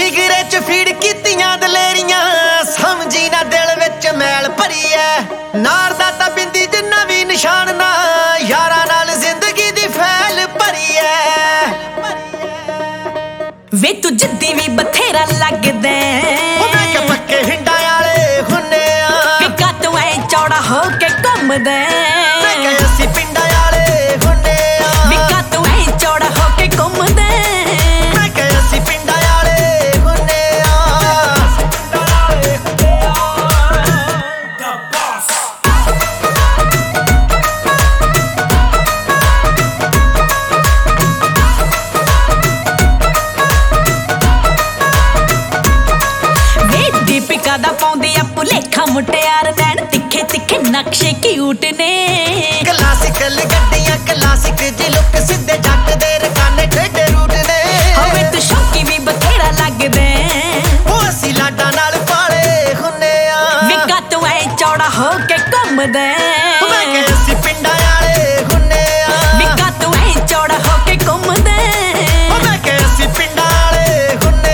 जिगरे च फीड कीतियां दलेरियां समझी ना दिल विच मैल भरी है नार दा तां बिंदी जिन्ना भी निशान ना यारां नाल जिंदगी दी फैल भरी है वे तू जिद्दी भी बथेरा लगदे मैं क्या पक्के हिंडा वाले हुन्ने आ कि कद ऐ चौड़ा हो के घुमदे मैं क्या असी पिंडा वाले हुन्ने आ वी कद ऐ चौड़ा हो के घुमदे मैं क्या असी पिंडा वाले हुन्ने आ वे दीपिका दा पाउंदी आ भुलेखा मुटियार नैन तिखे तिखे नक्शे क्यूट ने क्लासिकल गड्डियां क्लासिक जी लुक सिद्धे जट दे रकाने टेढ़े रूट ने होवे तू शौकी भी बथेरा लगदे ओ असी लाडा नाल पाले हुन्ने आ वी कद ऐ चौड़ा हो के घुमदे मैं क्या असी पिंडा वाले हुन्ने आ वी कद ऐ चौड़ा हो के घुमदे मैं क्या असी पिंडा वाले हुन्ने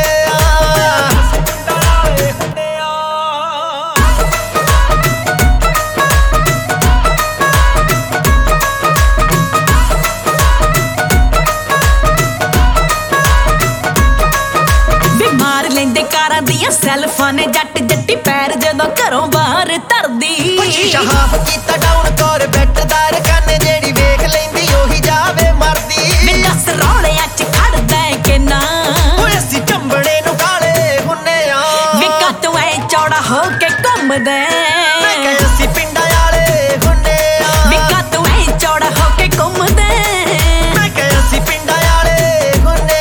वे मार लेंदे कारां दियां सैल्फां ने जट जट्टी पैर जदों घरों बाहर धरदी शीशा हाफ कीता डाउन कर बैठदार काने जेड़ी वेख लेंदी ओही जावे मरदी वे दस रौलियां च खड़दा ऐ कि ना ओए असी चंबड़े नु काले हुन्ने आ वे कद ऐ चौड़ा हो के घुमदे मैं क्या असी पिंडा वाले हुन्ने आ वे कद ऐ चौड़ा हो के घुमदे मैं क्या असी पिंडा वाले हुन्ने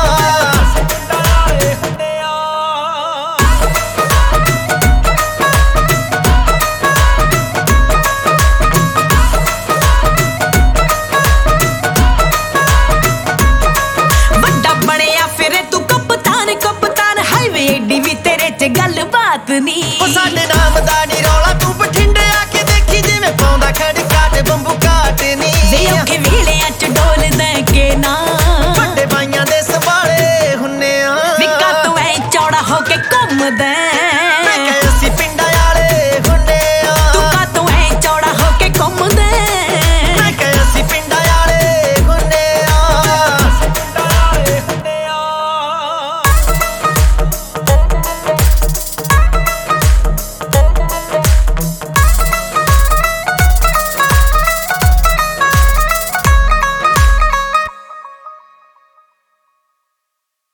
ਵੱਡਾ ਬਣਿਆ ਫਿਰੇ ਤੂੰ ਕਪਤਾਨ ਕਪਤਾਨ ਹਾਈਵੇ ਏਡੀ ਵੀ ਤੇਰੇ ਚ ਗੱਲਬਾਤ ਨਹੀਂ ਉਹ ਸਾਡੇ ਨਾਮ ਦਾ ਨੀ ਰੌਲਾ ਤੂੰ ਬਠਿੰਡੇ ਆ ਕੇ ਦੇਖੀ ਜਿਵੇਂ ਪਾਉਂਦਾ ਖੜਕਾ ਤੇ ਬੰਬੂ ਕਾਟ ਵੇ ਨੀ ਔਖੇ ਵੇਲਿਆਂ ਚ ਡੋਲਦਾ ਕਿ ਨਾ ਵੱਡੇ ਬਾਈਆਂ ਦੇ ਸੰਭਾਲੇ ਹੁੰਨੇ ਆ ਵੇ ਕਦ ਐ ਚੌੜਾ ਹੋ ਕੇ ਘੁੰਮਦਾ